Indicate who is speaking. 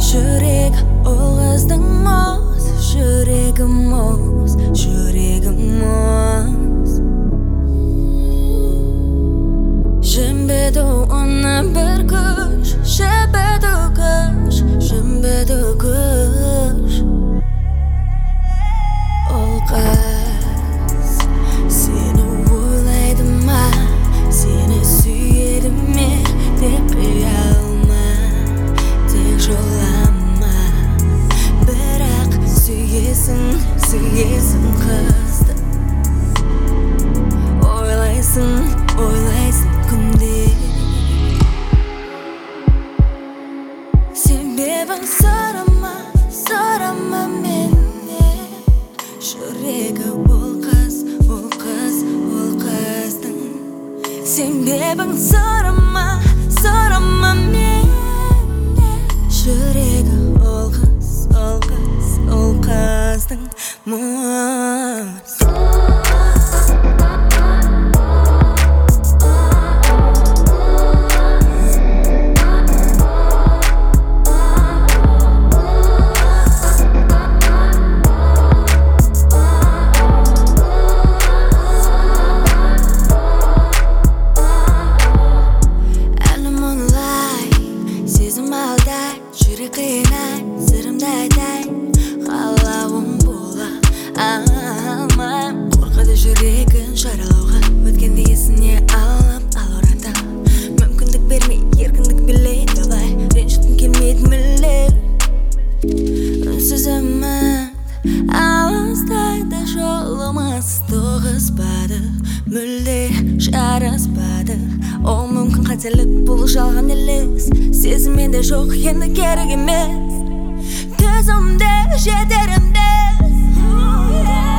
Speaker 1: Жүрек ол қыздың мұз, жүрегім мұз, жүрегім мұз. Жембеді оны бір күш, жебеді күш, жембеді күш. Ол қыз сені ойлайды ма, сені сүйеді ме деп қиялма, тек жолама. Бірақ сүйесің, сүйесің қызды, ойлайсың, ойлайсың күнде. Себебің сұрама, сұрама меннен. Жүрегі ол қыз, ол қыз, ол қыздың. Себебің сұрама, сұрама меннен. Жүрегі ол қыз, ол қыз, ол қыздың мұз. Жүрек қинай, сырымды айтайын, қалауым бола алмайм. Қорқады жүрегін жаралауға, өткенді есіне алып алората. Мүмкіндік бермей, еркіндік билей талай, ренжіткім келмейді мүлде. Үнсіз үміт алыстайды, жолымыз тоғыспады, мүлде жараспады. Ол мүмкін қателік, бұл жалған елес. Сезім менде жоқ, енді керек емес. Төзімде жетер емес.